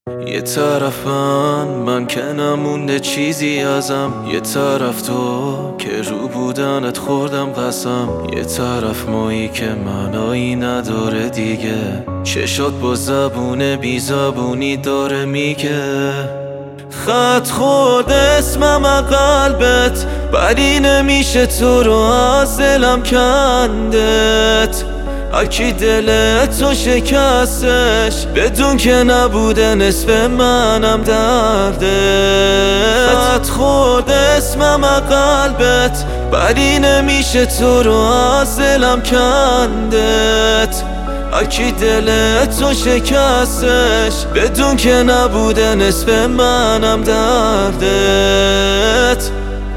یه طرفم من که نمونده چیزی ازم، یه طرف تو که رو بودنت خوردم قسم، یه طرف مایی که معنایی نداره دیگه، چشات با زبون بی زبونی داره میگه. خط خورد اسمم قلبت، ولی نمیشه تو رو از دلم کندت. اکی دلتو شکستش بدون که نبوده نصف منم دردت. خط خورد اسمم قلبت، ولی نمیشه تو رو از دلم کندت. اکی دلتو شکستش بدون که نبوده نصف منم دردت.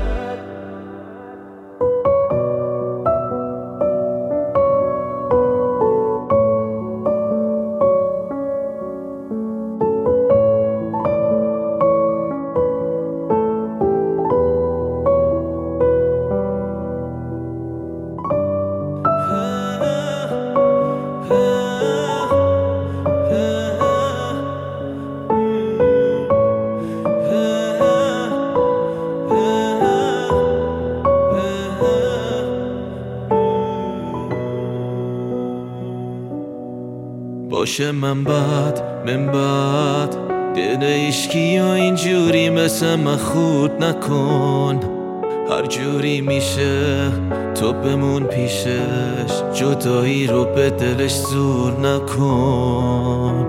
باشه من بعد دل عشقی و اینجوری مثل من خورد نکن. هر جوری میشه تو بمون پیشش، جدایی رو به دلش زور نکن.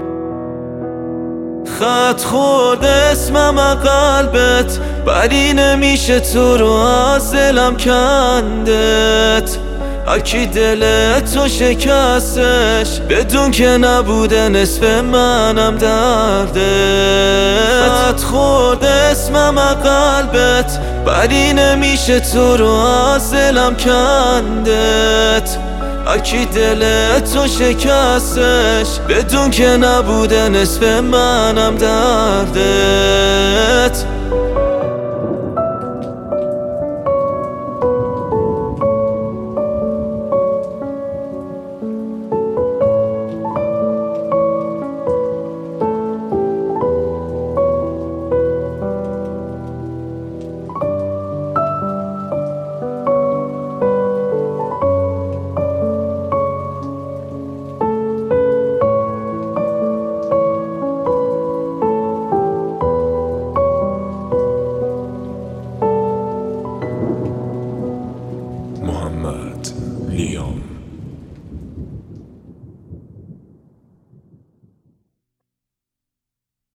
خط خورد اسمم قلبت، ولی نمیشه تو رو از دلم کندت. اکی دلتو شکستش بدون که نبوده نصف منم دردت. خط خورد اسمم قلبت، ولی نمیشه تو رو از دلم کندت. اکی دلتو شکستش بدون که نبوده نصف منم دردت.